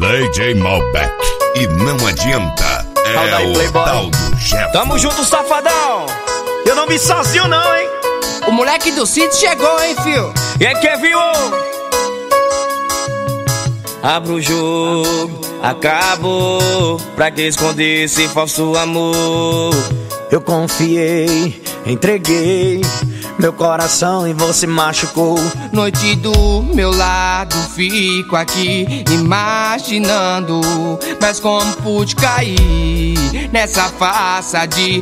DJ Malbec. E não adianta, é o tal do chefe. Tamo junto, safadão. Eu não vi sozinho não, hein? O moleque do sítio chegou, hein, fio? E aí, quem viu? Abra o jogo, acabou. Pra que esconder esse falso amor? Eu confiei, entreguei meu coração e você machucou. Noite do meu lado, fico aqui imaginando, mas como pude cair nessa farsa de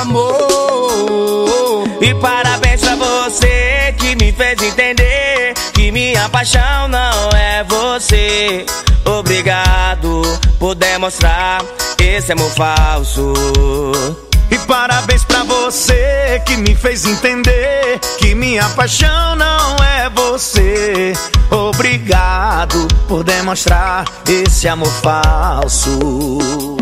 amor. E parabéns pra você que me fez entender que minha paixão não é você. Obrigado por demonstrar esse amor falso. E parabéns pra você que me fez entender que minha paixão não é você. Obrigado por demonstrar esse amor falso.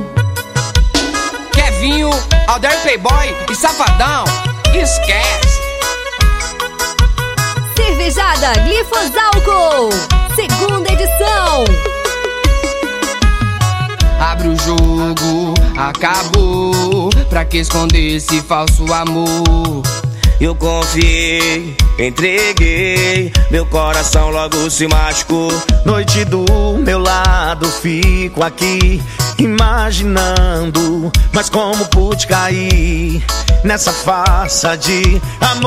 Kevinho, Alder Playboy e Safadão, esquece. Cervejada Glifosálcool, segunda edição. Abre o jogo, acabou. Pra que esconder esse falso amor? Eu confiei, entreguei, meu coração logo se machucou. Noite do meu lado, fico aqui imaginando, mas como pude cair nessa farsa de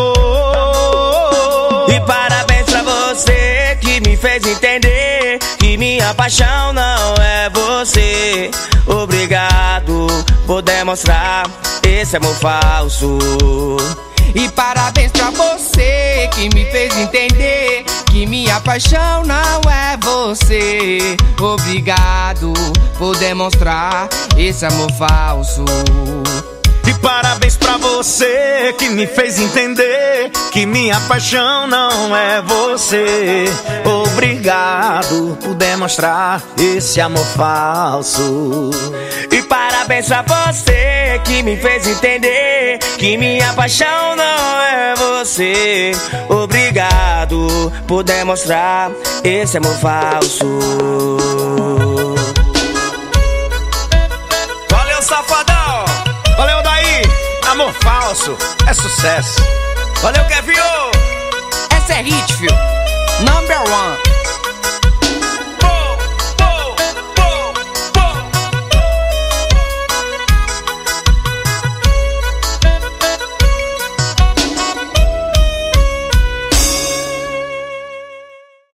amor. E parabéns pra você que me fez entender que minha paixão não é você. Obrigado por demonstrar esse amor falso. E parabéns pra você que me fez entender que minha paixão não é você. Obrigado por demonstrar esse amor falso. E parabéns pra você que me fez entender que minha paixão não é você. Obrigado por demonstrar esse amor falso. E parabéns pra você que me fez entender que minha paixão não é você. Obrigado por demonstrar esse amor falso. Valeu, safadão! Valeu, daí! Amor falso é sucesso. Valeu, Kevinho! Essa é hit, fio. Number 1.